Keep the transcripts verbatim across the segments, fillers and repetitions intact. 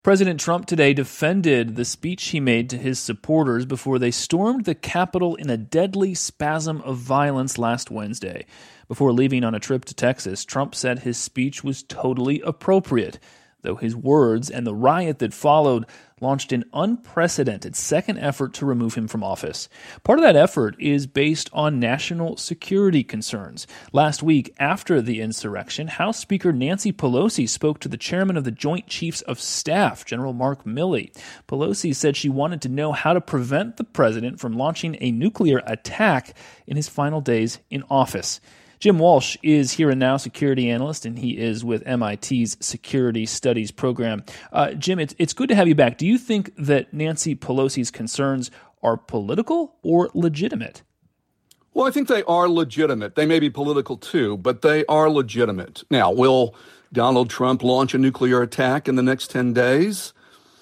President Trump today defended the speech he made to his supporters before they stormed the Capitol in a deadly spasm of violence last Wednesday. Before leaving on a trip to Texas, Trump said his speech was totally appropriate, though his words and the riot that followed launched an unprecedented second effort to remove him from office. Part of that effort is based on national security concerns. Last week, after the insurrection, House Speaker Nancy Pelosi spoke to the chairman of the Joint Chiefs of Staff, General Mark Milley. Pelosi said she wanted to know how to prevent the president from launching a nuclear attack in his final days in office. Jim Walsh is Here and Now security analyst, and he is with M I T's Security Studies program. Uh, Jim, it's, it's good to have you back. Do you think that Nancy Pelosi's concerns are political or legitimate? Well, I think they are legitimate. They may be political too, but they are legitimate. Now, will Donald Trump launch a nuclear attack in the next ten days?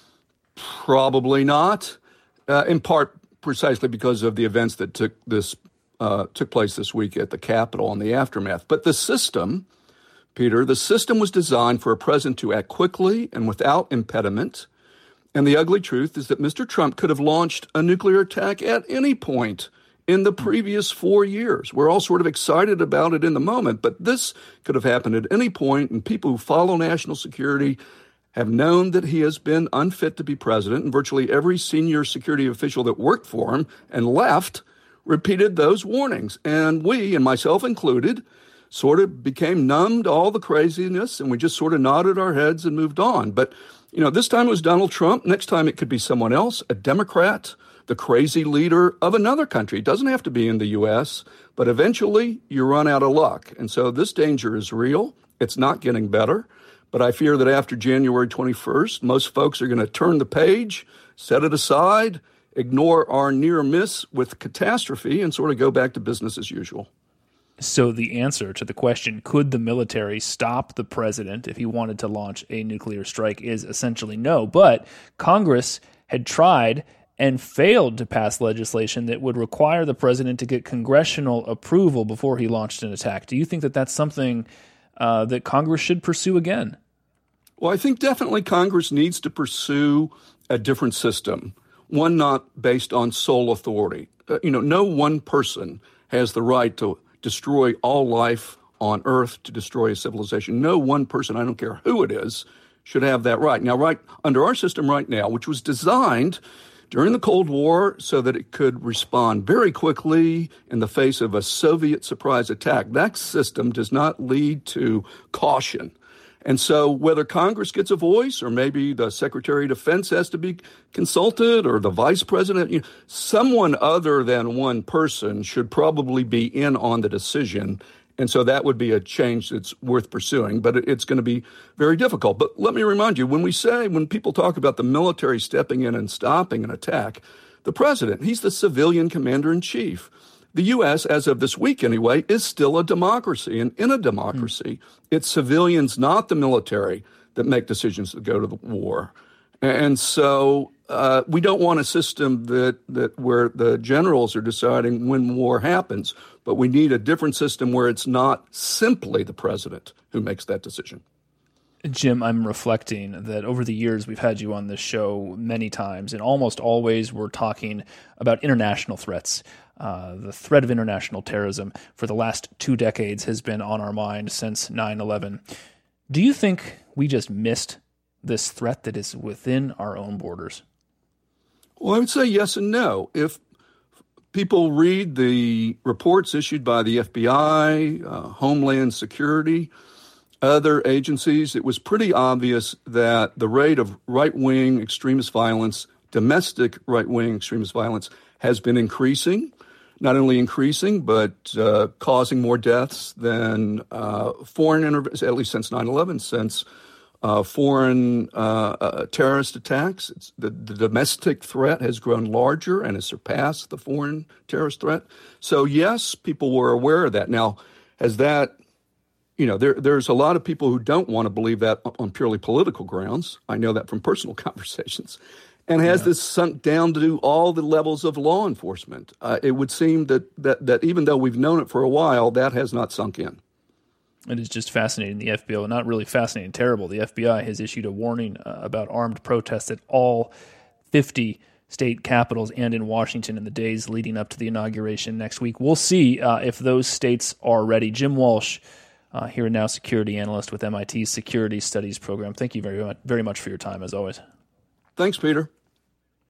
Probably not, uh, in part precisely because of the events that took this Uh, took place this week at the Capitol and the aftermath. But the system, Peter, the system was designed for a president to act quickly and without impediment. And the ugly truth is that Mister Trump could have launched a nuclear attack at any point in the previous four years. We're all sort of excited about it in the moment, but this could have happened at any point, and people who follow national security have known that he has been unfit to be president, and virtually every senior security official that worked for him and left repeated those warnings. And we, and myself included, sort of became numb to all the craziness, and we just sort of nodded our heads and moved on. But, you know, this time it was Donald Trump. Next time it could be someone else, a Democrat, the crazy leader of another country. It doesn't have to be in the U S, but eventually you run out of luck. And so this danger is real. It's not getting better. But I fear that after January twenty-first, most folks are going to turn the page, set it aside, ignore our near miss with catastrophe, and sort of go back to business as usual. So the answer to the question, could the military stop the president if he wanted to launch a nuclear strike, is essentially no. But Congress had tried and failed to pass legislation that would require the president to get congressional approval before he launched an attack. Do you think that that's something uh, that Congress should pursue again? Well, I think definitely Congress needs to pursue a different system. One not based on sole authority. Uh, you know, no one person has the right to destroy all life on Earth, to destroy a civilization. No one person, I don't care who it is, should have that right. Now, right under our system right now, which was designed during the Cold War so that it could respond very quickly in the face of a Soviet surprise attack, that system does not lead to caution. And so whether Congress gets a voice, or maybe the Secretary of Defense has to be consulted, or the Vice President, you know, someone other than one person should probably be in on the decision. And so that would be a change that's worth pursuing, but it's going to be very difficult. But let me remind you, when we say, when people talk about the military stepping in and stopping an attack, the president, he's the civilian commander-in-chief. The U S, as of this week anyway, is still a democracy. And in a democracy, mm. it's civilians, not the military, that make decisions to go to the war. And so uh, we don't want a system that, that where the generals are deciding when war happens, but we need a different system where it's not simply the president who makes that decision. Jim, I'm reflecting that over the years we've had you on this show many times, and almost always we're talking about international threats. Uh, the threat of international terrorism for the last two decades has been on our mind since nine eleven. Do you think we just missed this threat that is within our own borders? Well, I would say yes and no. If people read the reports issued by the F B I, uh, Homeland Security, other agencies, it was pretty obvious that the rate of right-wing extremist violence, domestic right-wing extremist violence, has been increasing. Not only increasing, but uh, causing more deaths than uh, foreign interventions, at least since nine eleven, since uh, foreign uh, uh, terrorist attacks. It's the, the domestic threat has grown larger and has surpassed the foreign terrorist threat. So, yes, people were aware of that. Now, has that, you know, there, there's a lot of people who don't want to believe that on purely political grounds. I know that from personal conversations. And has yeah. this sunk down to all the levels of law enforcement? Uh, it would seem that, that that even though we've known it for a while, that has not sunk in. It is just fascinating. The F B I, not really fascinating, terrible. The F B I has issued a warning uh, about armed protests at all fifty state capitals and in Washington in the days leading up to the inauguration next week. We'll see uh, if those states are ready. Jim Walsh, uh, here and now security analyst with M I T's Security Studies program. Thank you very much, very much for your time, as always. Thanks, Peter.